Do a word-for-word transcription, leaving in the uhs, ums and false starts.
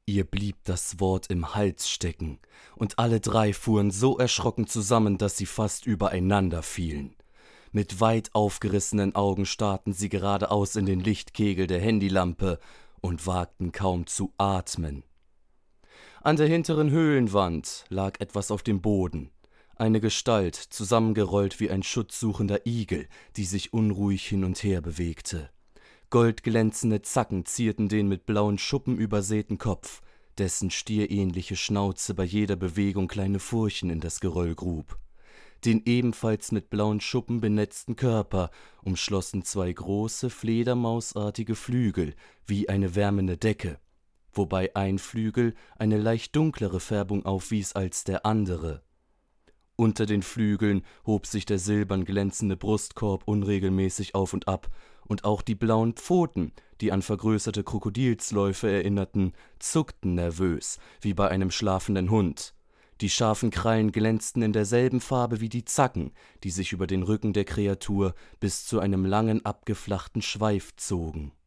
Ihr blieb das Wort im Hals stecken, und alle drei fuhren so erschrocken zusammen, dass sie fast übereinander fielen. Mit weit aufgerissenen Augen starrten sie geradeaus in den Lichtkegel der Handylampe und wagten kaum zu atmen. An der hinteren Höhlenwand lag etwas auf dem Boden. Eine Gestalt, zusammengerollt wie ein schutzsuchender Igel, die sich unruhig hin und her bewegte. Goldglänzende Zacken zierten den mit blauen Schuppen übersäten Kopf, dessen stierähnliche Schnauze bei jeder Bewegung kleine Furchen in das Geröll grub. Den ebenfalls mit blauen Schuppen benetzten Körper umschlossen zwei große, fledermausartige Flügel wie eine wärmende Decke, wobei ein Flügel eine leicht dunklere Färbung aufwies als der andere. Unter den Flügeln hob sich der silbern glänzende Brustkorb unregelmäßig auf und ab, und auch die blauen Pfoten, die an vergrößerte Krokodilsläufe erinnerten, zuckten nervös, wie bei einem schlafenden Hund. Die scharfen Krallen glänzten in derselben Farbe wie die Zacken, die sich über den Rücken der Kreatur bis zu einem langen, abgeflachten Schweif zogen.